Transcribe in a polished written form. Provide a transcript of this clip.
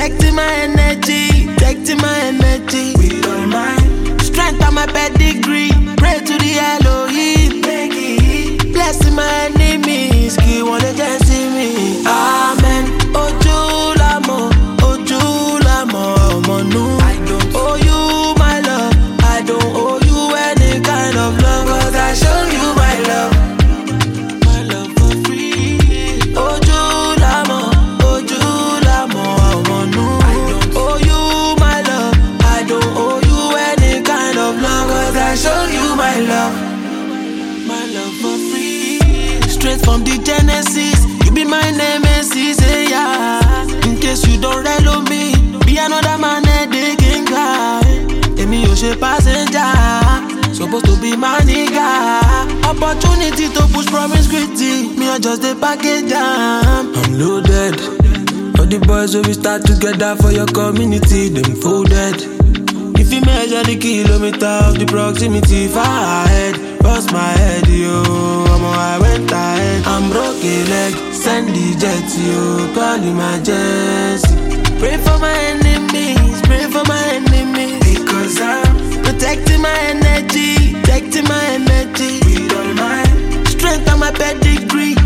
protecting my energy, protecting my energy. With all my strength on my pedigree, pray to the Elohim. Blessing my enemies, keep wanna just see me. Amen. Ojulamo, Omonu. I don't owe you my love, I don't owe you any kind of love, 'cause I show you my love for free. Ojulamo, Omonu. I don't owe you my love, I don't owe you any kind of love, 'cause I show you my love for free. Straight from the Genesis, you be my nemesis, yeah. In case you don't relo me, be another man they can cry. Emi o she passenger, supposed to be my nigga. Opportunity to push promise gritty, me I just the package jam. I'm loaded. All the boys will we start together for your community, them folded. If you measure the kilometer of the proximity, far ahead, bust my head, yo. I went ahead, I'm broke a leg, send the jet, yo. Call emergency. Pray for my enemies, pray for my enemies, because I'm protecting my energy, protecting my energy. with all my strength on my pedigree,